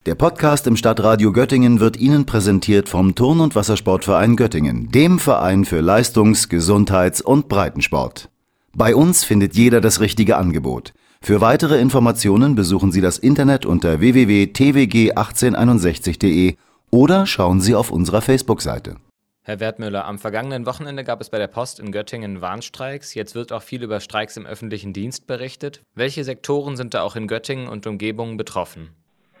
Der Podcast im Stadtradio Göttingen wird Ihnen präsentiert vom Turn- und Wassersportverein Göttingen, dem Verein für Leistungs-, Gesundheits- und Breitensport. Bei uns findet jeder das richtige Angebot. Für weitere Informationen besuchen Sie das Internet unter www.twg1861.de oder schauen Sie auf unserer Facebook-Seite. Herr Wertmüller, am vergangenen Wochenende gab es bei der Post in Göttingen Warnstreiks. Jetzt wird auch viel über Streiks im öffentlichen Dienst berichtet. Welche Sektoren sind da auch in Göttingen und Umgebung betroffen?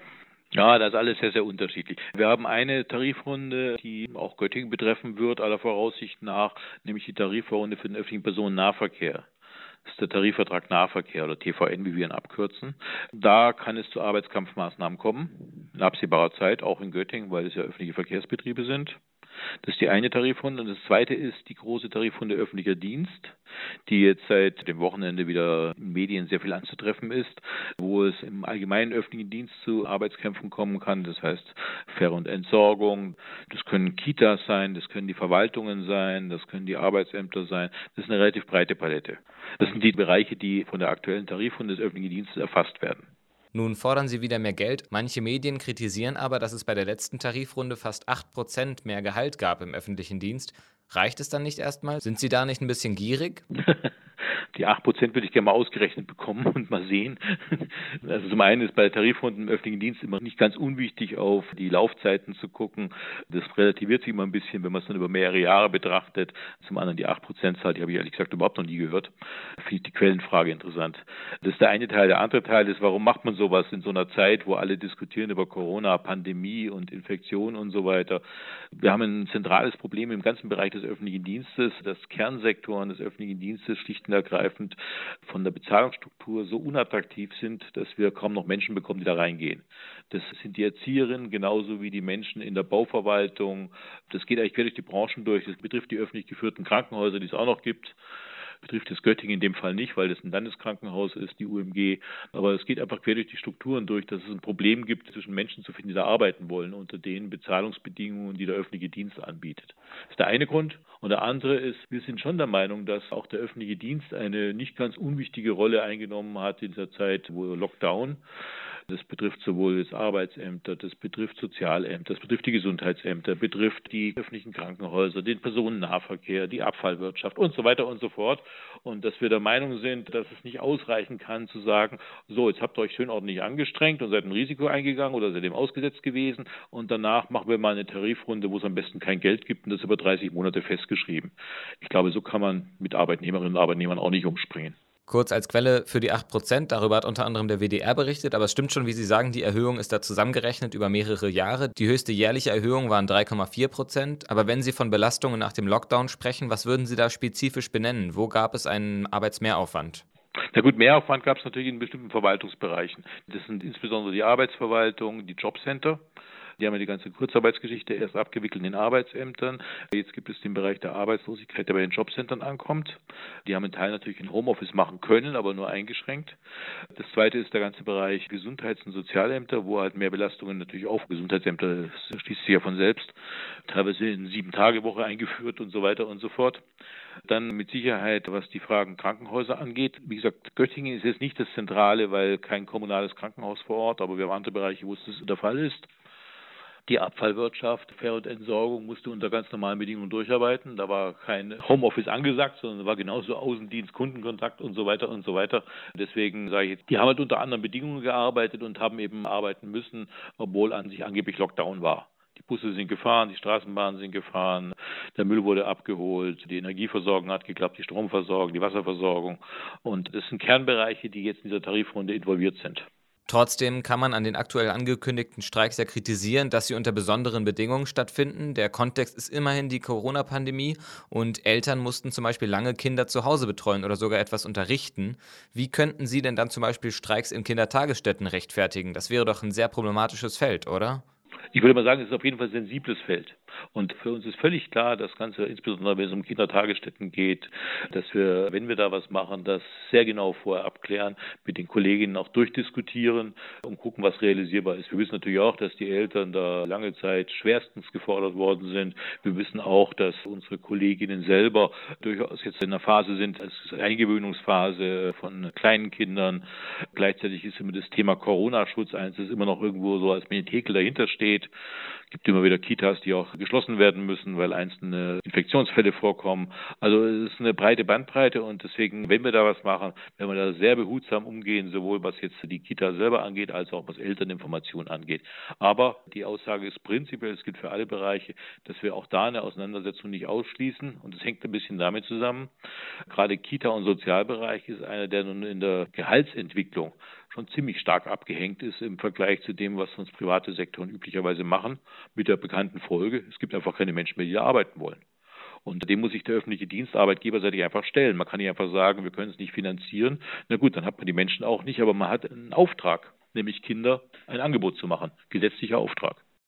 Ja, das ist alles sehr, sehr unterschiedlich. Wir haben eine Tarifrunde, die auch Göttingen betreffen wird, aller Voraussicht nach, nämlich die Tarifrunde für den öffentlichen Personennahverkehr. Das ist der Tarifvertrag Nahverkehr oder TVN, wie wir ihn abkürzen. Da kann es zu Arbeitskampfmaßnahmen kommen, in absehbarer Zeit, auch in Göttingen, weil es ja öffentliche Verkehrsbetriebe sind. Das ist die eine Tarifrunde. Und das zweite ist die große Tarifrunde öffentlicher Dienst, die jetzt seit dem Wochenende wieder in Medien sehr viel anzutreffen ist, wo es im allgemeinen öffentlichen Dienst zu Arbeitskämpfen kommen kann. Das heißt Ver- und Entsorgung, das können Kitas sein, das können die Verwaltungen sein, das können die Arbeitsämter sein. Das ist eine relativ breite Palette. Das sind die Bereiche, die von der aktuellen Tarifrunde des öffentlichen Dienstes erfasst werden. Nun fordern sie wieder mehr Geld. Manche Medien kritisieren aber, dass es bei der letzten Tarifrunde fast 8% mehr Gehalt gab im öffentlichen Dienst. Reicht es dann nicht erstmal? Sind Sie da nicht ein bisschen gierig? Die 8% würde ich gerne mal ausgerechnet bekommen und mal sehen. Also zum einen ist bei Tarifrunden im öffentlichen Dienst immer nicht ganz unwichtig, auf die Laufzeiten zu gucken. Das relativiert sich immer ein bisschen, wenn man es dann über mehrere Jahre betrachtet. Zum anderen die 8%-Zahl, die habe ich ehrlich gesagt überhaupt noch nie gehört. Finde ich die Quellenfrage interessant. Das ist der eine Teil. Der andere Teil ist, warum macht man sowas in so einer Zeit, wo alle diskutieren über Corona, Pandemie und Infektion und so weiter. Wir haben ein zentrales Problem im ganzen Bereich des öffentlichen Dienstes, dass Kernsektoren des öffentlichen Dienstes schlicht und ergreifend von der Bezahlungsstruktur so unattraktiv sind, dass wir kaum noch Menschen bekommen, die da reingehen. Das sind die Erzieherinnen genauso wie die Menschen in der Bauverwaltung. Das geht eigentlich quer durch die Branchen durch. Das betrifft die öffentlich geführten Krankenhäuser, die es auch noch gibt. Betrifft es Göttingen in dem Fall nicht, weil das ein Landeskrankenhaus ist, die UMG. Aber es geht einfach quer durch die Strukturen durch, dass es ein Problem gibt, zwischen Menschen zu finden, die da arbeiten wollen, unter den Bezahlungsbedingungen, die der öffentliche Dienst anbietet. Das ist der eine Grund. Und der andere ist, wir sind schon der Meinung, dass auch der öffentliche Dienst eine nicht ganz unwichtige Rolle eingenommen hat in dieser Zeit, wo Lockdown. Das betrifft sowohl das Arbeitsämter, das betrifft Sozialämter, das betrifft die Gesundheitsämter, betrifft die öffentlichen Krankenhäuser, den Personennahverkehr, die Abfallwirtschaft und so weiter und so fort. Und dass wir der Meinung sind, dass es nicht ausreichen kann zu sagen, so, jetzt habt ihr euch schön ordentlich angestrengt und seid ein Risiko eingegangen oder seid dem ausgesetzt gewesen und danach machen wir mal eine Tarifrunde, wo es am besten kein Geld gibt und das über 30 Monate festgeschrieben. Ich glaube, so kann man mit Arbeitnehmerinnen und Arbeitnehmern auch nicht umspringen. Kurz als Quelle für die 8%, darüber hat unter anderem der WDR berichtet, aber es stimmt schon, wie Sie sagen, die Erhöhung ist da zusammengerechnet über mehrere Jahre. Die höchste jährliche Erhöhung waren 3,4%, aber wenn Sie von Belastungen nach dem Lockdown sprechen, was würden Sie da spezifisch benennen? Wo gab es einen Arbeitsmehraufwand? Na gut, Mehraufwand gab es natürlich in bestimmten Verwaltungsbereichen. Das sind insbesondere die Arbeitsverwaltung, die Jobcenter. Die haben ja die ganze Kurzarbeitsgeschichte erst abgewickelt in den Arbeitsämtern. Jetzt gibt es den Bereich der Arbeitslosigkeit, der bei den Jobcentern ankommt. Die haben einen Teil natürlich in Homeoffice machen können, aber nur eingeschränkt. Das zweite ist der ganze Bereich Gesundheits- und Sozialämter, wo halt mehr Belastungen natürlich auf Gesundheitsämter, das schließt sich ja von selbst, teilweise in 7-Tage-Woche eingeführt und so weiter und so fort. Dann mit Sicherheit, was die Fragen Krankenhäuser angeht. Wie gesagt, Göttingen ist jetzt nicht das Zentrale, weil kein kommunales Krankenhaus vor Ort, aber wir haben andere Bereiche, wo es das der Fall ist. Die Abfallwirtschaft, Ver- und Entsorgung musste unter ganz normalen Bedingungen durcharbeiten. Da war kein Homeoffice angesagt, sondern war genauso Außendienst, Kundenkontakt und so weiter und so weiter. Deswegen sage ich jetzt, die haben halt unter anderen Bedingungen gearbeitet und haben eben arbeiten müssen, obwohl an sich angeblich Lockdown war. Die Busse sind gefahren, die Straßenbahnen sind gefahren, der Müll wurde abgeholt, die Energieversorgung hat geklappt, die Stromversorgung, die Wasserversorgung. Und das sind Kernbereiche, die jetzt in dieser Tarifrunde involviert sind. Trotzdem kann man an den aktuell angekündigten Streiks ja kritisieren, dass sie unter besonderen Bedingungen stattfinden. Der Kontext ist immerhin die Corona-Pandemie und Eltern mussten zum Beispiel lange Kinder zu Hause betreuen oder sogar etwas unterrichten. Wie könnten Sie denn dann zum Beispiel Streiks in Kindertagesstätten rechtfertigen? Das wäre doch ein sehr problematisches Feld, oder? Ich würde mal sagen, es ist auf jeden Fall ein sensibles Feld. Und für uns ist völlig klar, das Ganze, insbesondere wenn es um Kindertagesstätten geht, dass wir, wenn wir da was machen, das sehr genau vorher abklären, mit den Kolleginnen auch durchdiskutieren und gucken, was realisierbar ist. Wir wissen natürlich auch, dass die Eltern da lange Zeit schwerstens gefordert worden sind. Wir wissen auch, dass unsere Kolleginnen selber durchaus jetzt in einer Phase sind, als Eingewöhnungsphase von kleinen Kindern. Gleichzeitig ist immer das Thema Corona-Schutz eins, das immer noch irgendwo so als Menetekel dahinter steht. Es gibt immer wieder Kitas, die auch geschlossen werden müssen, weil einzelne Infektionsfälle vorkommen. Also es ist eine breite Bandbreite und deswegen, wenn wir da was machen, werden wir da sehr behutsam umgehen, sowohl was jetzt die Kita selber angeht, als auch was Elterninformation angeht. Aber die Aussage ist prinzipiell, es gilt für alle Bereiche, dass wir auch da eine Auseinandersetzung nicht ausschließen und es hängt ein bisschen damit zusammen. Gerade Kita- und Sozialbereich ist einer, der nun in der Gehaltsentwicklung schon ziemlich stark abgehängt ist im Vergleich zu dem, was sonst private Sektoren üblicherweise machen, mit der bekannten Folge, es gibt einfach keine Menschen mehr, die da arbeiten wollen. Und dem muss sich der öffentliche Dienst arbeitgeberseitig einfach stellen. Man kann nicht einfach sagen, wir können es nicht finanzieren. Na gut, dann hat man die Menschen auch nicht, aber man hat einen Auftrag, nämlich Kinder ein Angebot zu machen, gesetzlicher Auftrag.